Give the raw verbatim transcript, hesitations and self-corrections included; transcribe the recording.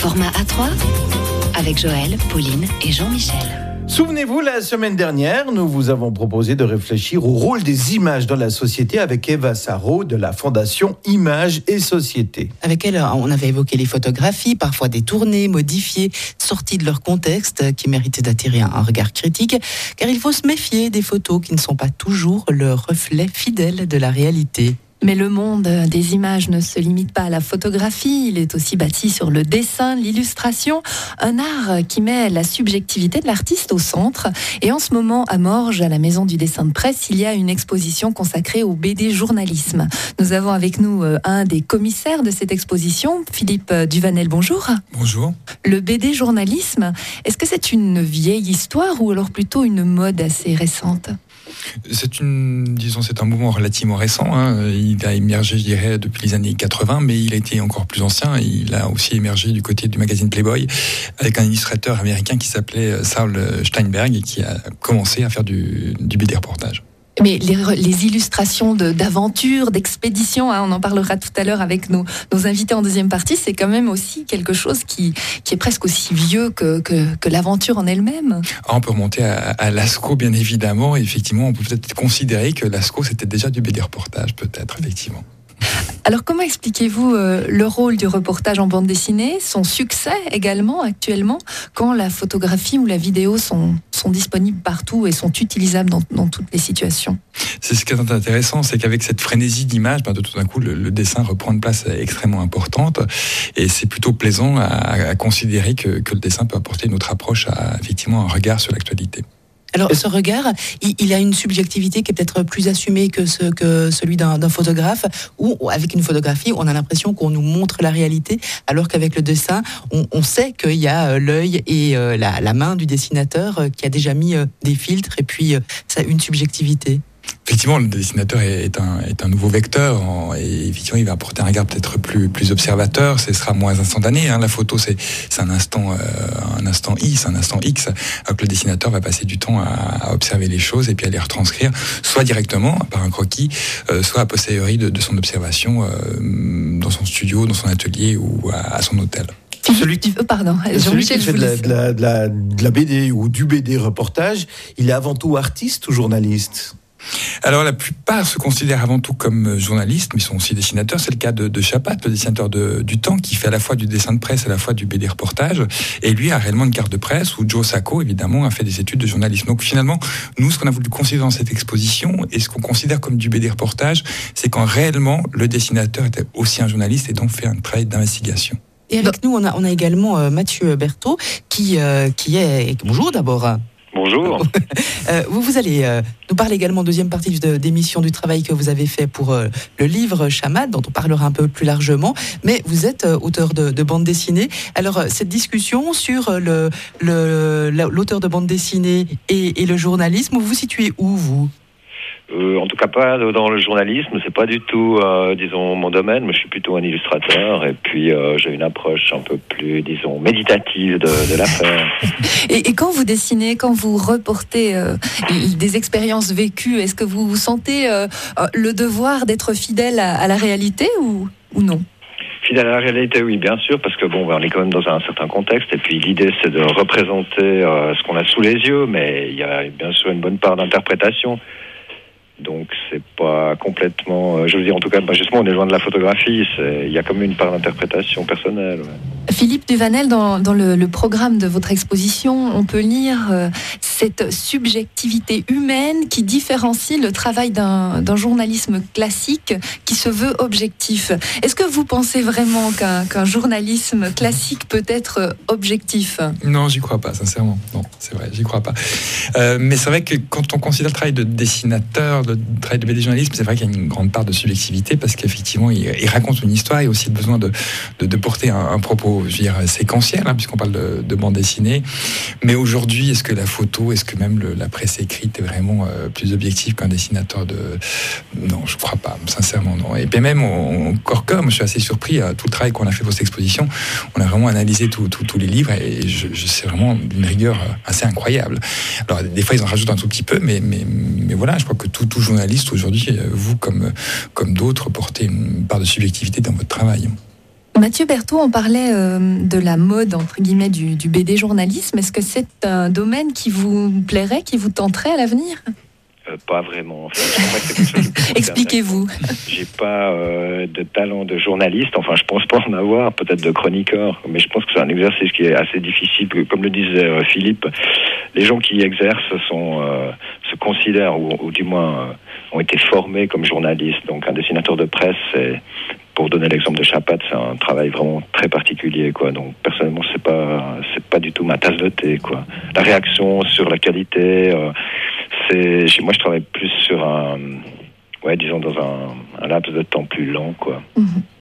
Format A trois avec Joël, Pauline et Jean-Michel. Souvenez-vous, la semaine dernière, nous vous avons proposé de réfléchir au rôle des images dans la société avec Eva Sarraud de la Fondation Images et Société. Avec elle, on avait évoqué les photographies, parfois détournées, modifiées, sorties de leur contexte, qui méritaient d'attirer un regard critique, car il faut se méfier des photos qui ne sont pas toujours le reflet fidèle de la réalité. Mais le monde des images ne se limite pas à la photographie, il est aussi bâti sur le dessin, l'illustration, un art qui met la subjectivité de l'artiste au centre. Et en ce moment, à Morges, à la Maison du dessin de presse, il y a une exposition consacrée au B D journalisme. Nous avons avec nous un des commissaires de cette exposition, Philippe Duvanel, bonjour. Bonjour. Le B D journalisme, est-ce que c'est une vieille histoire ou alors plutôt une mode assez récente ? C'est une, disons, c'est un mouvement relativement récent. Hein. Il a émergé, je dirais, depuis les années quatre-vingts, mais il a été encore plus ancien. Il a aussi émergé du côté du magazine Playboy avec un illustrateur américain qui s'appelait Saul Steinberg et qui a commencé à faire du, du B D reportage. Mais les, les illustrations de, d'aventure, d'expédition, hein, on en parlera tout à l'heure avec nos, nos invités en deuxième partie, c'est quand même aussi quelque chose qui, qui est presque aussi vieux que, que, que l'aventure en elle-même. Ah, on peut remonter à, à Lascaux, bien évidemment. Et effectivement, on peut peut-être considérer que Lascaux, c'était déjà du B D reportage, peut-être, effectivement. Alors, comment expliquez-vous euh, le rôle du reportage en bande dessinée, son succès également actuellement, quand la photographie ou la vidéo sont, sont disponibles partout et sont utilisables dans, dans toutes les situations ? C'est ce qui est intéressant, c'est qu'avec cette frénésie d'images, ben, de tout d'un coup, le, le dessin reprend une place extrêmement importante et c'est plutôt plaisant à, à considérer que, que le dessin peut apporter une autre approche, à, effectivement, un regard sur l'actualité. Alors, ce regard, il, il a une subjectivité qui est peut-être plus assumée que, ce, que celui d'un, d'un photographe, où, avec une photographie, on a l'impression qu'on nous montre la réalité, alors qu'avec le dessin, on, on sait qu'il y a l'œil et euh, la, la main du dessinateur euh, qui a déjà mis euh, des filtres et puis euh, ça a une subjectivité. Effectivement, le dessinateur est un, est un nouveau vecteur et effectivement, il va apporter un regard peut-être plus, plus observateur. Ce sera moins instantané. Hein. La photo, c'est, c'est un instant, euh, un instant I, c'est un instant X. Alors que le dessinateur va passer du temps à, à observer les choses et puis à les retranscrire, soit directement par un croquis, euh, soit a posteriori de, de son observation euh, dans son studio, dans son atelier ou à, à son hôtel. Celui qui, euh, pardon, celui qui fait de la, de, la, de, la, de la B D ou du B D reportage, il est avant tout artiste ou journaliste ? Alors la plupart se considèrent avant tout comme journalistes, mais sont aussi dessinateurs. C'est le cas de, de Chapat, le dessinateur de, du Temps, qui fait à la fois du dessin de presse, à la fois du B D reportage. Et lui a réellement une carte de presse, où Joe Sacco, évidemment, a fait des études de journalisme. Donc finalement, nous, ce qu'on a voulu considérer dans cette exposition, et ce qu'on considère comme du B D reportage, c'est quand réellement le dessinateur était aussi un journaliste et donc fait un travail d'investigation. Et avec nous, on a, on a également euh, Mathieu Berthaud, qui, euh, qui est... Bonjour d'abord. Bonjour. euh, vous, vous allez euh, nous parler également en deuxième partie de, d'émission du travail que vous avez fait pour euh, le livre Chamade, dont on parlera un peu plus largement. Mais vous êtes euh, auteur de, de bande dessinée. Alors, euh, cette discussion sur le, le, l'auteur de bande dessinée et, et le journalisme, vous vous situez où, vous ? Euh, en tout cas pas dans le journalisme, c'est pas du tout, euh, disons, mon domaine. Moi, je suis plutôt un illustrateur et puis euh, j'ai une approche un peu plus, disons, méditative de, de l'affaire. et, et quand vous dessinez, quand vous reportez euh, des expériences vécues, est-ce que vous sentez euh, le devoir d'être fidèle à, à la réalité ou, ou non ? Fidèle à la réalité, oui, bien sûr, parce que bon, on est quand même dans un certain contexte, et puis l'idée c'est de représenter euh, ce qu'on a sous les yeux, mais il y a bien sûr une bonne part d'interprétation. Donc c'est pas complètement, je veux dire en tout cas, bah justement on est loin de la photographie, c'est, il y a quand même une part d'interprétation personnelle. Ouais. Philippe Duvanel, dans, dans le, le programme de votre exposition, on peut lire euh, cette subjectivité humaine qui différencie le travail d'un, d'un journalisme classique qui se veut objectif. Est-ce que vous pensez vraiment qu'un, qu'un journalisme classique peut être objectif ? Non, j'y crois pas, sincèrement. Non, c'est vrai, j'y crois pas. Euh, mais c'est vrai que quand on considère le travail de dessinateur, le travail de B D journalisme, c'est vrai qu'il y a une grande part de subjectivité parce qu'effectivement, il, il raconte une histoire et aussi le besoin de, de, de porter un, un propos, je veux dire, séquentiel, hein, puisqu'on parle de, de bande dessinée. Mais aujourd'hui, est-ce que la photo, est-ce que même le, la presse écrite est vraiment euh, plus objective qu'un dessinateur de... Non, je crois pas, sincèrement, non. Et puis même, encore comme, je suis assez surpris à tout le travail qu'on a fait pour cette exposition. On a vraiment analysé tous tout, tout les livres et je, je sais vraiment d'une rigueur assez incroyable. Alors, des fois, ils en rajoutent un tout petit peu, mais, mais, mais voilà, je crois que tout, tout journaliste aujourd'hui, vous comme, comme d'autres, portez une part de subjectivité dans votre travail. Mathieu Berthaud, on parlait euh, de la mode, entre guillemets, du, du B D journalisme. Est-ce que c'est un domaine qui vous plairait, qui vous tenterait à l'avenir ? Euh, pas vraiment. Enfin, je pense pas que c'est quelque chose qui me concerne. Expliquez-vous. J'ai pas euh, de talent de journaliste. Enfin, je pense pas en avoir. Peut-être de chroniqueur, mais je pense que c'est un exercice qui est assez difficile. Comme le disait euh, Philippe, les gens qui y exercent sont euh, se considèrent ou, ou du moins euh, ont été formés comme journalistes. Donc, un dessinateur de presse, c'est, pour donner l'exemple de Chapat, c'est un travail vraiment très particulier, quoi. Donc, personnellement, c'est pas c'est pas du tout ma tasse de thé, quoi. La réaction sur la qualité. Euh, C'est, moi, je travaille plus sur un, ouais, disons dans un, un laps de temps plus long, quoi. Mmh.